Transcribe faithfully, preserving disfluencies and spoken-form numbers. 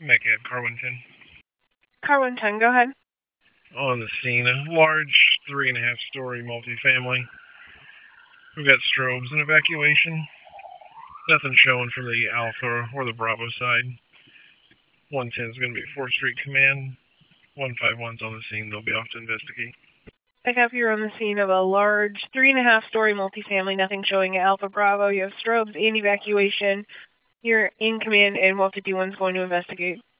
Metcalf, Carwinton. Carwinton, go ahead. On the scene, a large three and a half story multifamily. We've got strobes and evacuation. Nothing showing from the Alpha or the Bravo side. one ten is going to be fourth Street Command. one fifty-one's on the scene. They'll be off to investigate. Metcalf, you're on the scene of a large three and a half story multifamily, nothing showing at Alpha Bravo. You have strobes and evacuation. You're in command, and one fifty-one's going to investigate.